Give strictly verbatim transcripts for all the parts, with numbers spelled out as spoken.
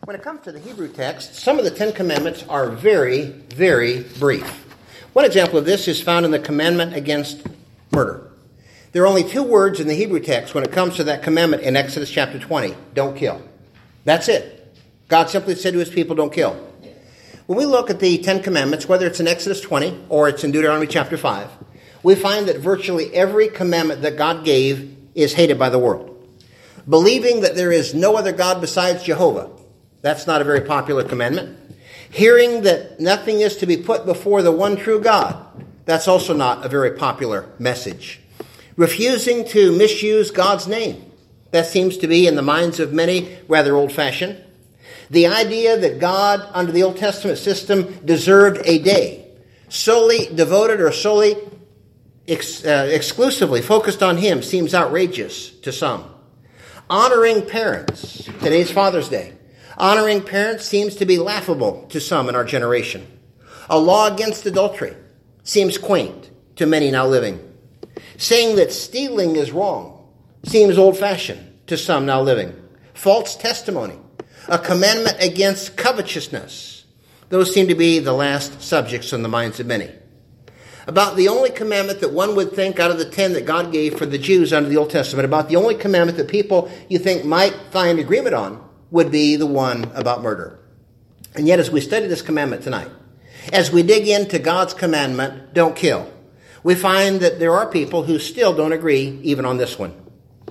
When it comes to the Hebrew text, some of the Ten Commandments are very, very brief. One example of this is found in the commandment against murder. There are only two words in the Hebrew text when it comes to that commandment in Exodus chapter twenty. Don't kill. That's it. God simply said to his people, don't kill. When we look at the Ten Commandments, whether it's in Exodus twenty or it's in Deuteronomy chapter five, we find that virtually every commandment that God gave is hated by the world. Believing that there is no other God besides Jehovah, that's not a very popular commandment. Hearing that nothing is to be put before the one true God, that's also not a very popular message. Refusing to misuse God's name, that seems to be in the minds of many rather old-fashioned. The idea that God, under the Old Testament system, deserved a day solely devoted or solely ex- uh, exclusively focused on him seems outrageous to some. Honoring parents, today's Father's Day. Honoring parents seems to be laughable to some in our generation. A law against adultery seems quaint to many now living. Saying that stealing is wrong seems old-fashioned to some now living. False testimony, a commandment against covetousness. Those seem to be the last subjects on the minds of many. About the only commandment that one would think out of the ten that God gave for the Jews under the Old Testament, about the only commandment that people you think might find agreement on would be the one about murder. And yet as we study this commandment tonight, as we dig into God's commandment, don't kill, we find that there are people who still don't agree even on this one.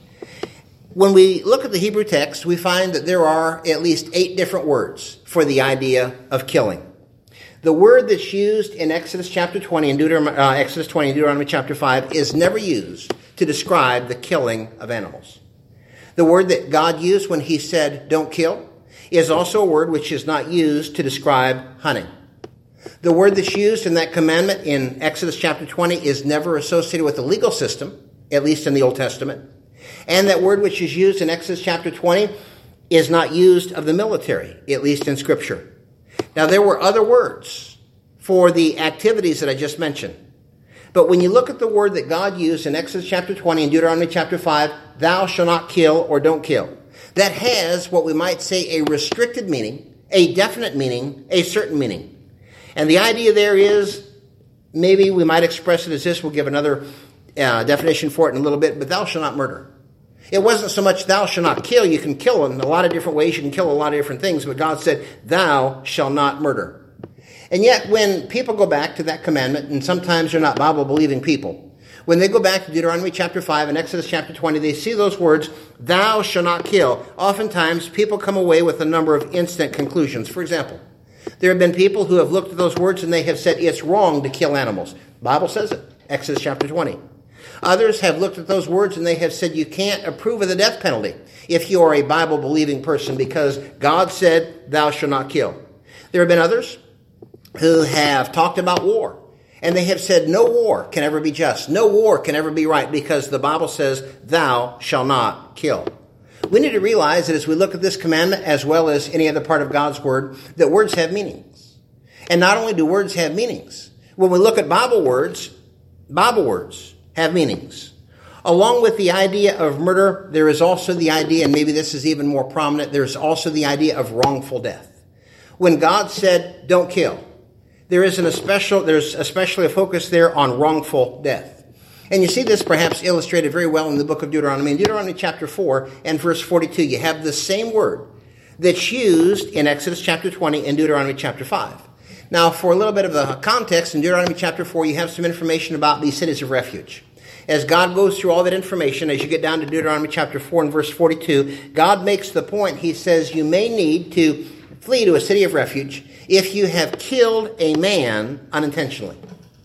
When we look at the Hebrew text, we find that there are at least eight different words for the idea of killing. The word that's used in Exodus chapter twenty and Deuteronomy, uh, Exodus twenty and Deuteronomy chapter five is never used to describe the killing of animals. The word that God used when he said, don't kill, is also a word which is not used to describe hunting. The word that's used in that commandment in Exodus chapter twenty is never associated with the legal system, at least in the Old Testament. And that word which is used in Exodus chapter twenty is not used of the military, at least in Scripture. Now, there were other words for the activities that I just mentioned. But when you look at the word that God used in Exodus chapter twenty and Deuteronomy chapter five, thou shalt not kill or don't kill, that has what we might say a restricted meaning, a definite meaning, a certain meaning. And the idea there is, maybe we might express it as this, we'll give another uh, definition for it in a little bit, but thou shalt not murder. It wasn't so much thou shalt not kill. You can kill in a lot of different ways. You can kill a lot of different things. But God said, thou shalt not murder. And yet when people go back to that commandment, and sometimes they're not Bible-believing people, when they go back to Deuteronomy chapter five and Exodus chapter twenty, they see those words, thou shalt not kill. Oftentimes people come away with a number of instant conclusions. For example, there have been people who have looked at those words and they have said it's wrong to kill animals. The Bible says it, Exodus chapter twenty. Others have looked at those words and they have said you can't approve of the death penalty if you are a Bible-believing person because God said, thou shalt not kill. There have been others who have talked about war, and they have said no war can ever be just, no war can ever be right because the Bible says, thou shalt not kill. We need to realize that as we look at this commandment as well as any other part of God's word, that words have meanings. And not only do words have meanings, when we look at Bible words, Bible words have meanings. Along with the idea of murder, there is also the idea, and maybe this is even more prominent, there's also the idea of wrongful death. When God said, don't kill, there is an especial, there's especially a focus there on wrongful death. And you see this perhaps illustrated very well in the book of Deuteronomy. In Deuteronomy chapter four and verse forty-two, you have the same word that's used in Exodus chapter twenty and Deuteronomy chapter five. Now, for a little bit of the context, in Deuteronomy chapter four, you have some information about these cities of refuge. As God goes through all that information, as you get down to Deuteronomy chapter four and verse forty-two, God makes the point, he says, you may need to flee to a city of refuge if you have killed a man unintentionally.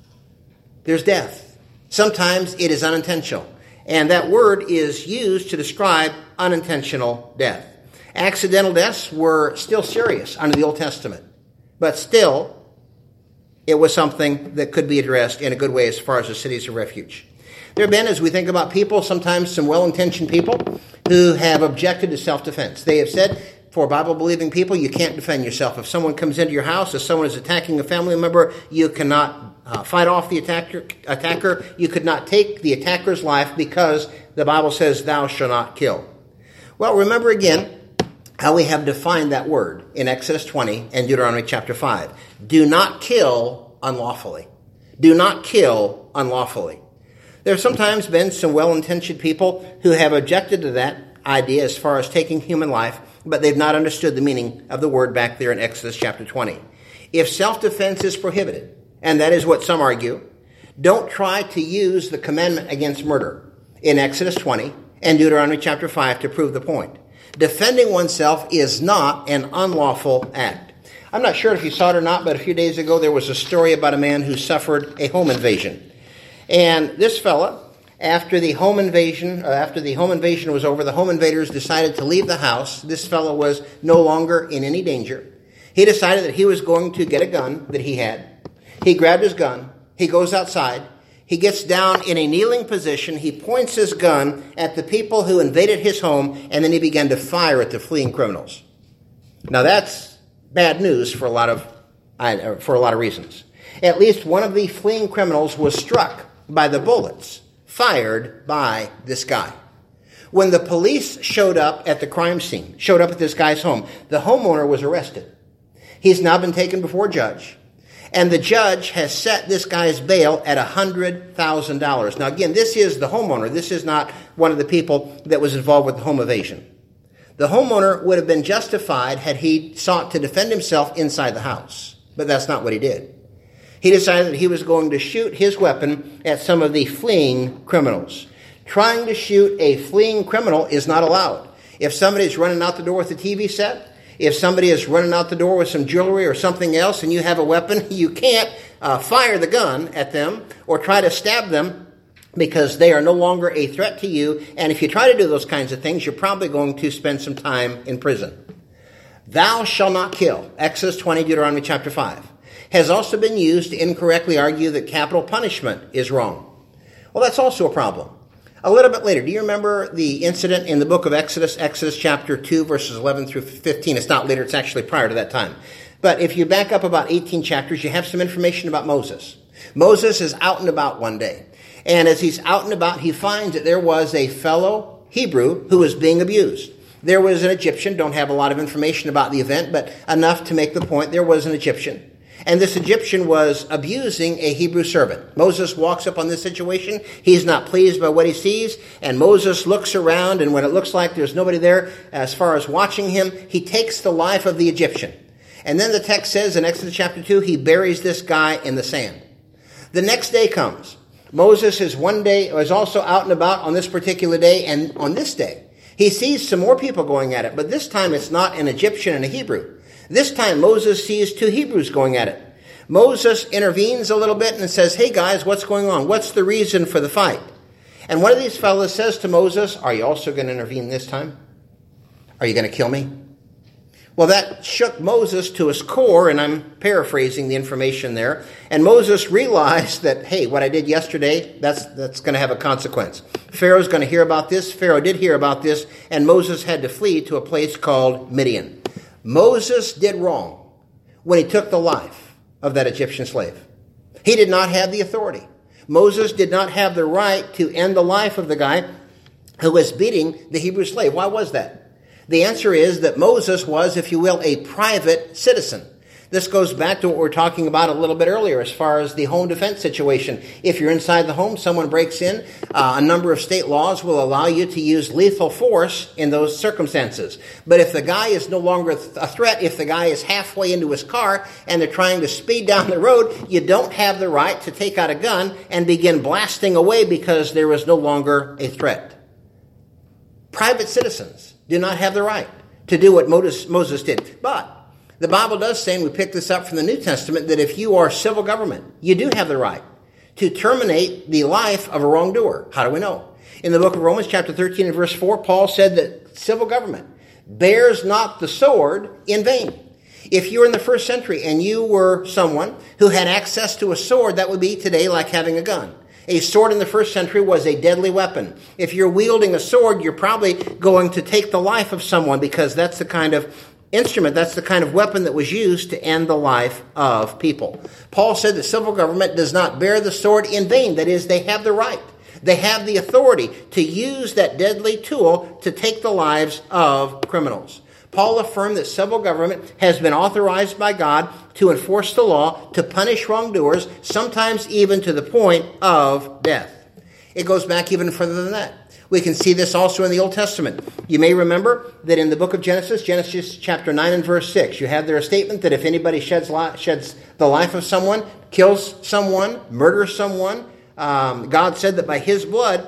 There's death. Sometimes it is unintentional. And that word is used to describe unintentional death. Accidental deaths were still serious under the Old Testament. But still, it was something that could be addressed in a good way as far as the cities of refuge. There have been, as we think about people, sometimes some well-intentioned people who have objected to self-defense. They have said, for Bible-believing people, you can't defend yourself. If someone comes into your house, if someone is attacking a family member, you cannot uh, fight off the attacker, attacker. You could not take the attacker's life because the Bible says, thou shalt not kill. Well, remember again, how we have defined that word in Exodus twenty and Deuteronomy chapter five. Do not kill unlawfully. Do not kill unlawfully. There have sometimes been some well-intentioned people who have objected to that idea as far as taking human life, but they've not understood the meaning of the word back there in Exodus chapter twenty. If self-defense is prohibited, and that is what some argue, don't try to use the commandment against murder in Exodus twenty and Deuteronomy chapter five to prove the point. Defending oneself is not an unlawful act. I'm not sure if you saw it or not, but a few days ago there was a story about a man who suffered a home invasion. And this fella, after the home invasion, uh, after the home invasion was over, the home invaders decided to leave the house. This fellow was no longer in any danger. He decided that he was going to get a gun that he had. He grabbed his gun. He goes outside. He gets down in a kneeling position. He points his gun at the people who invaded his home, and then he began to fire at the fleeing criminals. Now that's bad news for a lot of for a lot of reasons. At least one of the fleeing criminals was struck by the bullets fired by this guy. When the police showed up at the crime scene, showed up at this guy's home, the homeowner was arrested. He's now been taken before a judge. And the judge has set this guy's bail at one hundred thousand dollars. Now, again, this is the homeowner. This is not one of the people that was involved with the home invasion. The homeowner would have been justified had he sought to defend himself inside the house. But that's not what he did. He decided that he was going to shoot his weapon at some of the fleeing criminals. Trying to shoot a fleeing criminal is not allowed. If somebody's running out the door with a T V set, if somebody is running out the door with some jewelry or something else and you have a weapon, you can't uh, fire the gun at them or try to stab them because they are no longer a threat to you. And if you try to do those kinds of things, you're probably going to spend some time in prison. Thou shalt not kill, Exodus twenty, Deuteronomy chapter five, has also been used to incorrectly argue that capital punishment is wrong. Well, that's also a problem. A little bit later, do you remember the incident in the book of Exodus, Exodus chapter two, verses eleven through fifteen? It's not later, it's actually prior to that time. But if you back up about eighteen chapters, you have some information about Moses. Moses is out and about one day. And as he's out and about, he finds that there was a fellow Hebrew who was being abused. There was an Egyptian, don't have a lot of information about the event, but enough to make the point. There was an Egyptian. And this Egyptian was abusing a Hebrew servant. Moses walks up on this situation. He's not pleased by what he sees. And Moses looks around, and when it looks like there's nobody there as far as watching him, he takes the life of the Egyptian. And then the text says in Exodus chapter two, he buries this guy in the sand. The next day comes. Moses is one day, is also out and about on this particular day, and on this day, he sees some more people going at it. But this time it's not an Egyptian and a Hebrew. This time Moses sees two Hebrews going at it. Moses intervenes a little bit and says, hey guys, what's going on? What's the reason for the fight? And one of these fellows says to Moses, are you also going to intervene this time? Are you going to kill me? Well, that shook Moses to his core, and I'm paraphrasing the information there. And Moses realized that, hey, what I did yesterday, that's, that's going to have a consequence. Pharaoh's going to hear about this. Pharaoh did hear about this, and Moses had to flee to a place called Midian. Moses did wrong when he took the life of that Egyptian slave. He did not have the authority. Moses did not have the right to end the life of the guy who was beating the Hebrew slave. Why was that? The answer is that Moses was, if you will, a private citizen. This goes back to what we were talking about a little bit earlier as far as the home defense situation. If you're inside the home, someone breaks in, uh, a number of state laws will allow you to use lethal force in those circumstances. But if the guy is no longer a threat, if the guy is halfway into his car and they're trying to speed down the road, you don't have the right to take out a gun and begin blasting away because there is no longer a threat. Private citizens do not have the right to do what Moses, Moses did. But the Bible does say, and we pick this up from the New Testament, that if you are civil government, you do have the right to terminate the life of a wrongdoer. How do we know? In the book of Romans chapter thirteen and verse four, Paul said that civil government bears not the sword in vain. If you were in the first century and you were someone who had access to a sword, that would be today like having a gun. A sword in the first century was a deadly weapon. If you're wielding a sword, you're probably going to take the life of someone because that's the kind of instrument, that's the kind of weapon that was used to end the life of people. Paul said that civil government does not bear the sword in vain. That is, they have the right. They have the authority to use that deadly tool to take the lives of criminals. Paul affirmed that civil government has been authorized by God to enforce the law, to punish wrongdoers, sometimes even to the point of death. It goes back even further than that. We can see this also in the Old Testament. You may remember that in the book of Genesis, Genesis chapter nine and verse six, you have there a statement that if anybody sheds, li- sheds the life of someone, kills someone, murders someone, um, God said that by his blood,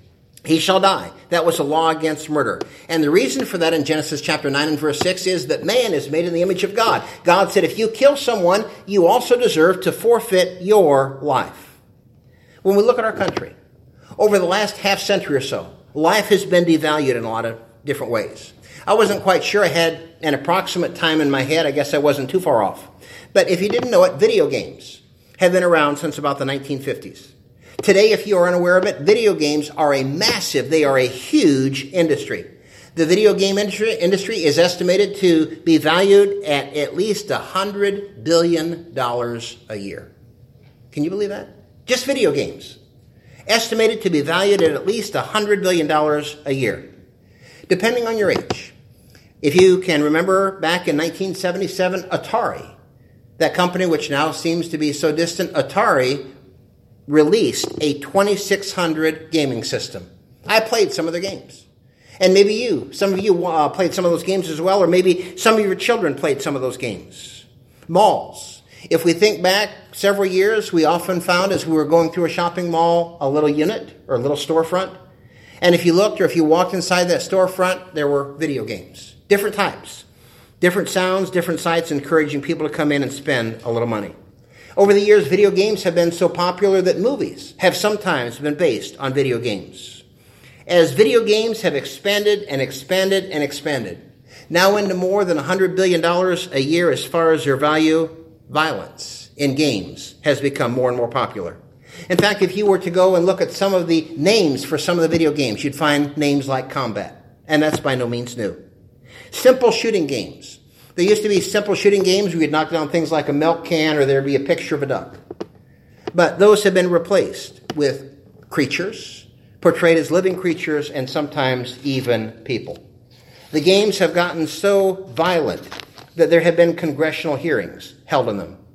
he shall die. That was a law against murder. And the reason for that in Genesis chapter nine and verse six is that man is made in the image of God. God said, if you kill someone, you also deserve to forfeit your life. When we look at our country, over the last half century or so, life has been devalued in a lot of different ways. I wasn't quite sure. I had an approximate time in my head. I guess I wasn't too far off. But if you didn't know it, video games have been around since about the nineteen fifties. Today, if you are unaware of it, video games are a massive, they are a huge industry. The video game industry, industry is estimated to be valued at at least one hundred billion dollars a year. Can you believe that? Just video games. Estimated to be valued at at least one hundred billion dollars a year. Depending on your age. If you can remember back in nineteen seventy-seven, Atari, that company which now seems to be so distant, Atari released a twenty-six hundred gaming system. I played some of their games. And maybe you, some of you uh, played some of those games as well, or maybe some of your children played some of those games. Malls. If we think back several years, we often found as we were going through a shopping mall, a little unit or a little storefront. And if you looked or if you walked inside that storefront, there were video games. Different types. Different sounds, different sights, encouraging people to come in and spend a little money. Over the years, video games have been so popular that movies have sometimes been based on video games. As video games have expanded and expanded and expanded, now into more than one hundred billion dollars a year as far as their value, violence in games has become more and more popular. In fact, if you were to go and look at some of the names for some of the video games, you'd find names like Combat, and that's by no means new. Simple shooting games. There used to be simple shooting games where you'd knock down things like a milk can or there'd be a picture of a duck. But those have been replaced with creatures, portrayed as living creatures, and sometimes even people. The games have gotten so violent that there have been congressional hearings held on them.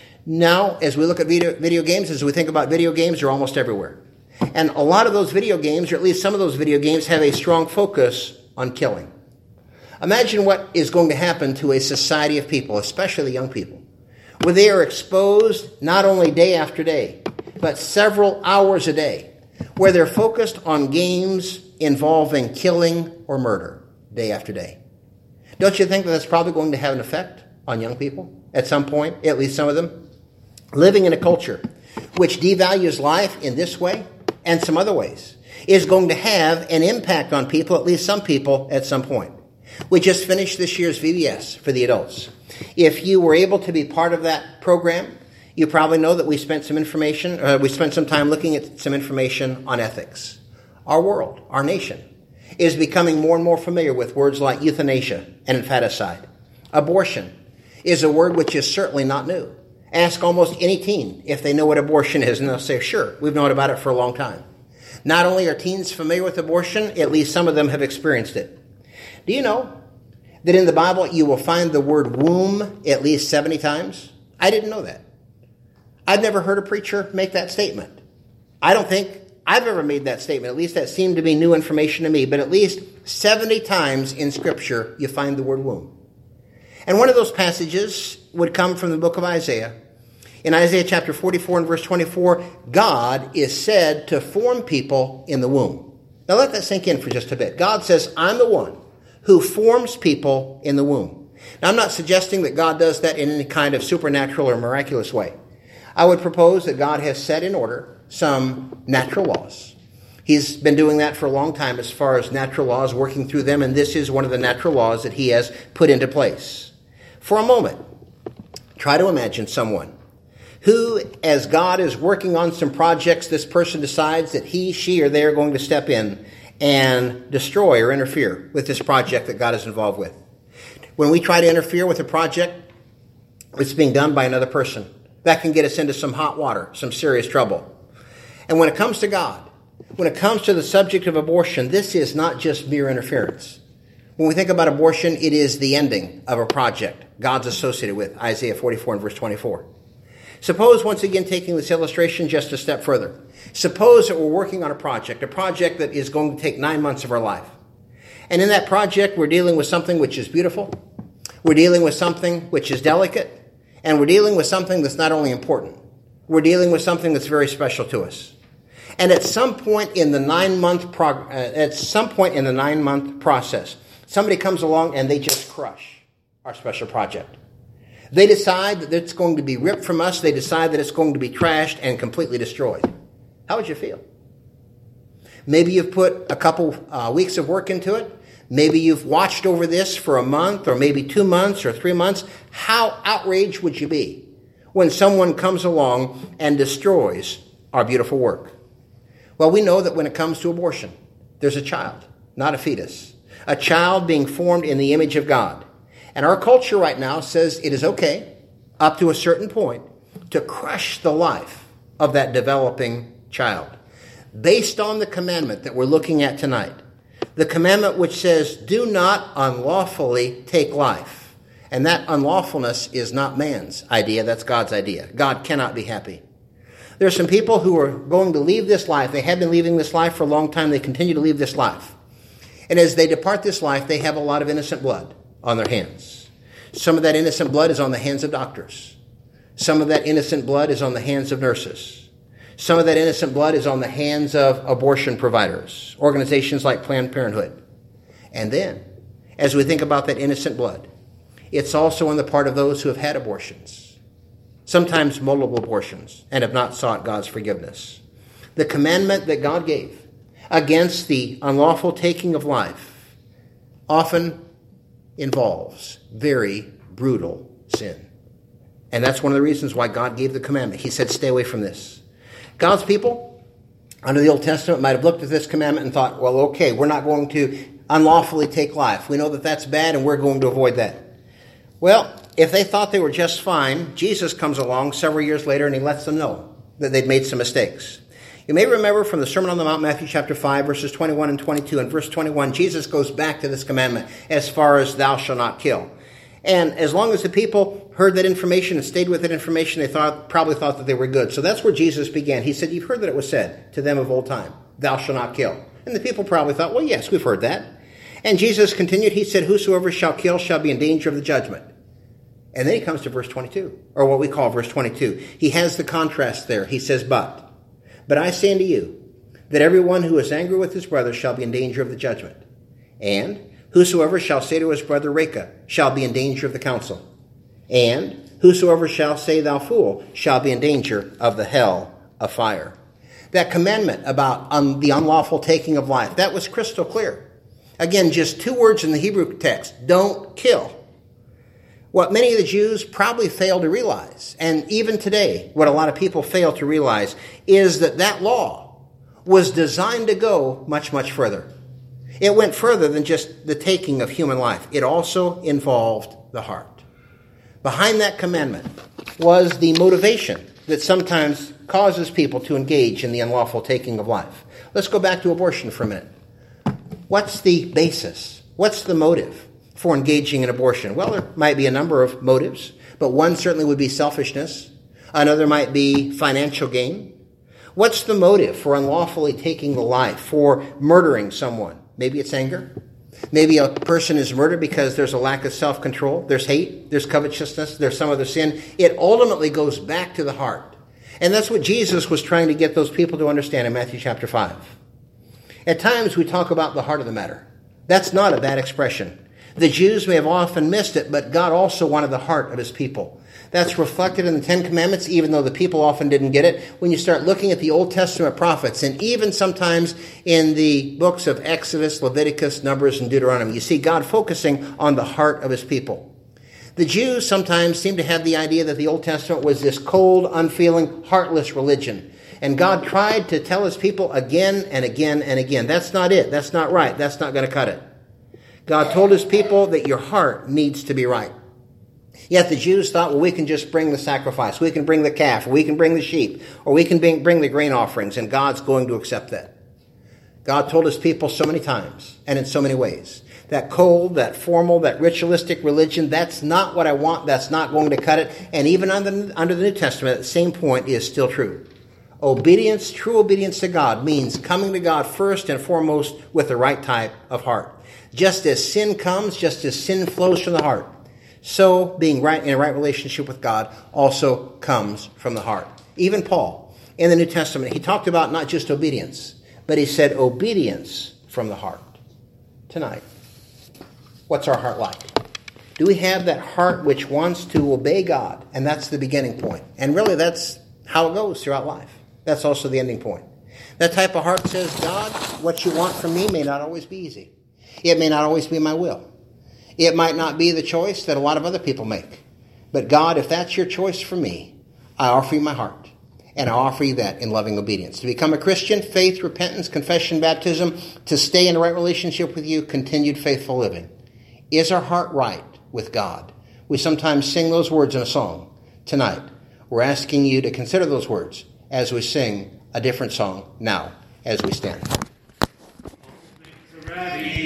Now, as we look at video, video games, as we think about video games, they're almost everywhere. And a lot of those video games, or at least some of those video games, have a strong focus on killing. Imagine what is going to happen to a society of people, especially the young people, where they are exposed not only day after day, but several hours a day, where they're focused on games involving killing or murder day after day. Don't you think that that's probably going to have an effect on young people at some point, at least some of them? Living in a culture which devalues life in this way and some other ways is going to have an impact on people, at least some people, at some point. We just finished this year's V B S for the adults. If you were able to be part of that program, you probably know that we spent some information, uh, we spent some time looking at some information on ethics. Our world, our nation, is becoming more and more familiar with words like euthanasia and infanticide. Abortion is a word which is certainly not new. Ask almost any teen if they know what abortion is, and they'll say, sure, we've known about it for a long time. Not only are teens familiar with abortion, at least some of them have experienced it. Do you know that in the Bible you will find the word womb at least seventy times? I didn't know that. I've never heard a preacher make that statement. I don't think I've ever made that statement. At least that seemed to be new information to me. But at least seventy times in Scripture you find the word womb. And one of those passages would come from the book of Isaiah. In Isaiah chapter forty-four and verse twenty-four, God is said to form people in the womb. Now let that sink in for just a bit. God says, I'm the one who forms people in the womb. Now I'm not suggesting that God does that in any kind of supernatural or miraculous way. I would propose that God has set in order some natural laws. He's been doing that for a long time as far as natural laws, working through them, and this is one of the natural laws that he has put into place. For a moment, try to imagine someone who, as God is working on some projects, this person decides that he, she, or they are going to step in and destroy or interfere with this project that God is involved with. When we try to interfere with a project that's being done by another person, that can get us into some hot water, some serious trouble. And when it comes to God, when it comes to the subject of abortion, this is not just mere interference. When we think about abortion, it is the ending of a project God's associated with, Isaiah forty-four and verse twenty-four. Suppose, once again, taking this illustration just a step further. Suppose that we're working on a project, a project that is going to take nine months of our life. And in that project, we're dealing with something which is beautiful, we're dealing with something which is delicate, and we're dealing with something that's not only important, we're dealing with something that's very special to us. And at some point in the nine-month prog- uh, at some point in the nine-month process, somebody comes along and they just crush our special project. They decide that it's going to be ripped from us. They decide that it's going to be trashed and completely destroyed. How would you feel? Maybe you've put a couple uh, weeks of work into it. Maybe you've watched over this for a month or maybe two months or three months. How outraged would you be when someone comes along and destroys our beautiful work? Well, we know that when it comes to abortion, there's a child, not a fetus. A child being formed in the image of God. And our culture right now says it is okay, up to a certain point, to crush the life of that developing child. Based on the commandment that we're looking at tonight, the commandment which says, do not unlawfully take life. And that unlawfulness is not man's idea, that's God's idea. God cannot be happy. There are some people who are going to leave this life. They have been leaving this life for a long time. They continue to leave this life. And as they depart this life, they have a lot of innocent blood on their hands. Some of that innocent blood is on the hands of doctors. Some of that innocent blood is on the hands of nurses. Some of that innocent blood is on the hands of abortion providers, organizations like Planned Parenthood. And then, as we think about that innocent blood, it's also on the part of those who have had abortions, sometimes multiple abortions, and have not sought God's forgiveness. The commandment that God gave against the unlawful taking of life often involves very brutal sin. And that's one of the reasons why God gave the commandment. He said, stay away from this. God's people, under the Old Testament, might have looked at this commandment and thought, well, okay, we're not going to unlawfully take life. We know that that's bad and we're going to avoid that. Well, if they thought they were just fine, Jesus comes along several years later and he lets them know that they'd made some mistakes. You may remember from the Sermon on the Mount, Matthew chapter five, verses twenty-one and twenty-two. And verse twenty-one, Jesus goes back to this commandment as far as thou shalt not kill. And as long as the people heard that information and stayed with that information, they thought probably thought that they were good. So that's where Jesus began. He said, you've heard that it was said to them of old time, thou shalt not kill. And the people probably thought, well, yes, we've heard that. And Jesus continued, he said, whosoever shall kill shall be in danger of the judgment. And then he comes to verse twenty-two, or what we call verse twenty-two. He has the contrast there. He says, but, but I say unto you, that everyone who is angry with his brother shall be in danger of the judgment. And whosoever shall say to his brother, Reka, shall be in danger of the council. And whosoever shall say, thou fool, shall be in danger of the hell of fire. That commandment about um, the unlawful taking of life, that was crystal clear. Again, just two words in the Hebrew text, don't kill. What many of the Jews probably fail to realize, and even today, what a lot of people fail to realize, is that that law was designed to go much, much further. It went further than just the taking of human life. It also involved the heart. Behind that commandment was the motivation that sometimes causes people to engage in the unlawful taking of life. Let's go back to abortion for a minute. What's the basis? What's the motive for engaging in abortion? Well, there might be a number of motives, but one certainly would be selfishness. Another might be financial gain. What's the motive for unlawfully taking the life, for murdering someone? Maybe it's anger. Maybe a person is murdered because there's a lack of self-control. There's hate. There's covetousness. There's some other sin. It ultimately goes back to the heart. And that's what Jesus was trying to get those people to understand in Matthew chapter five. At times we talk about the heart of the matter. That's not a bad expression. The Jews may have often missed it, but God also wanted the heart of his people. That's reflected in the Ten Commandments, even though the people often didn't get it. When you start looking at the Old Testament prophets, and even sometimes in the books of Exodus, Leviticus, Numbers, and Deuteronomy, you see God focusing on the heart of his people. The Jews sometimes seem to have the idea that the Old Testament was this cold, unfeeling, heartless religion. And God tried to tell his people again and again and again, that's not it, that's not right, that's not going to cut it. God told his people that your heart needs to be right. Yet the Jews thought, well, we can just bring the sacrifice. We can bring the calf, or we can bring the sheep, or we can bring, bring the grain offerings, and God's going to accept that. God told his people so many times, and in so many ways, that cold, that formal, that ritualistic religion. That's not what I want. That's not going to cut it. And even under, under the New Testament, the same point is still true. Obedience, true obedience to God, means coming to God first and foremost with the right type of heart. Just as sin comes, just as sin flows from the heart, so being right in a right relationship with God also comes from the heart. Even Paul, in the New Testament, he talked about not just obedience, but he said obedience from the heart. Tonight, what's our heart like? Do we have that heart which wants to obey God? And that's the beginning point. And really, that's how it goes throughout life. That's also the ending point. That type of heart says, God, what you want from me may not always be easy. It may not always be my will. It might not be the choice that a lot of other people make. But God, if that's your choice for me, I offer you my heart. And I offer you that in loving obedience. To become a Christian, faith, repentance, confession, baptism, to stay in a right relationship with you, continued faithful living. Is our heart right with God? We sometimes sing those words in a song. Tonight, we're asking you to consider those words as we sing a different song now as we stand.